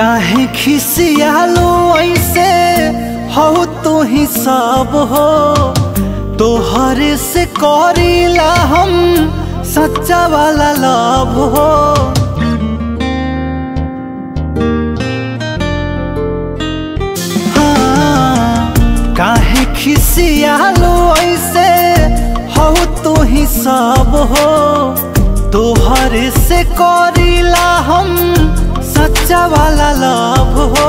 काहे खिसियालो ऐसे हो तू ही सब हो, तोहर से करीला हम सच्चा वाला लव हो। हाँ, काहे खिसियालो ऐसे हो तू ही सब हो, तोहर से करीला हम सच्चा वाला लव हो।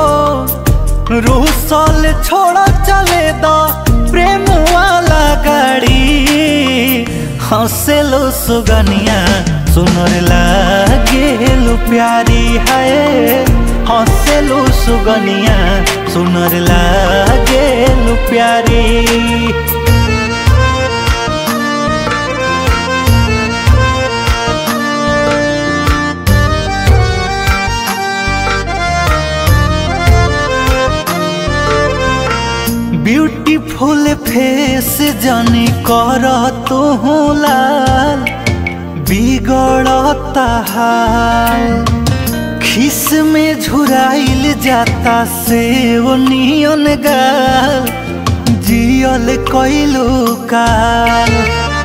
रूसल छोड़ा चले दा प्रेम वाला गाड़ी, हंसेलो सुगनिया सुनर लागेलु प्यारी है। हंसेलो सुगनिया सुनर लागेलु प्यारी। ब्यूटीफुल फेस जानी कर तू लाल, बिगड़ता हाल खिस में झुराइल जाता से वो नियन गाल, जियल कइलू काल।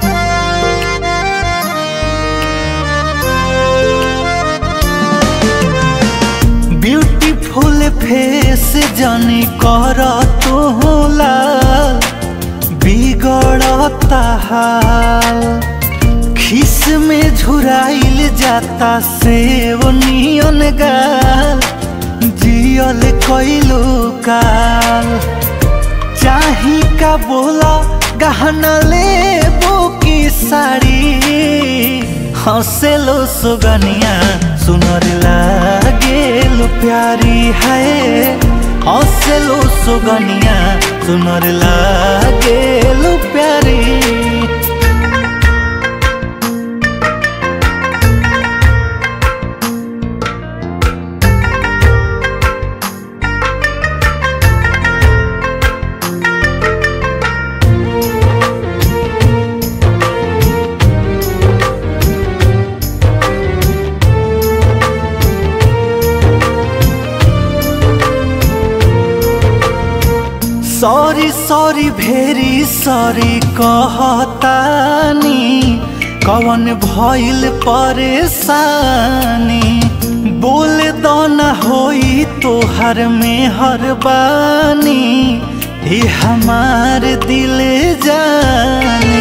ब्यूटीफुल फेस जानी कर तू लाल, बिगड़ता हाल खिस में झुराइल जाता से वो नियन गाल, जियल कइलू काल। चाही का बोला गहना लेबो की साड़ी, हंसेलो सुगनिया सुनर लागेलु प्यारी है। हंसेलो सुगनिया सुनर लागेलु प्यारी। सॉरी सॉरी भेरी सॉरी कहतानी, कवन भइल परेशानी। बोल दो न होई तोहर में हर बानी, हे हमार दिल जानी।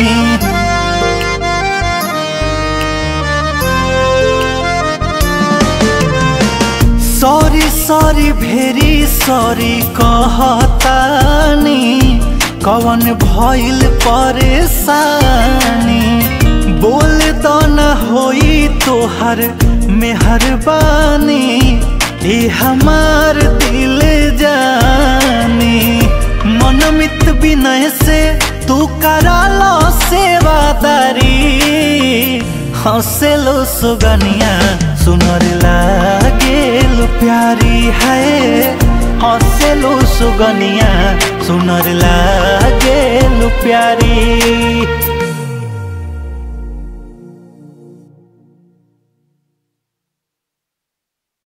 सॉरी सॉरी भेरी सॉरी कहतानी, कवन भइल परेशानी। बोल दो न होई तोहर मेहरबानी, ए हमार दिल जानी। मनमित विनय से तू करालो सेवादारी, हंसेलो सुगनिया सुनर लागेलु प्यारी है। हंसेलो सुगनिया सुनर लागेलु प्यारी।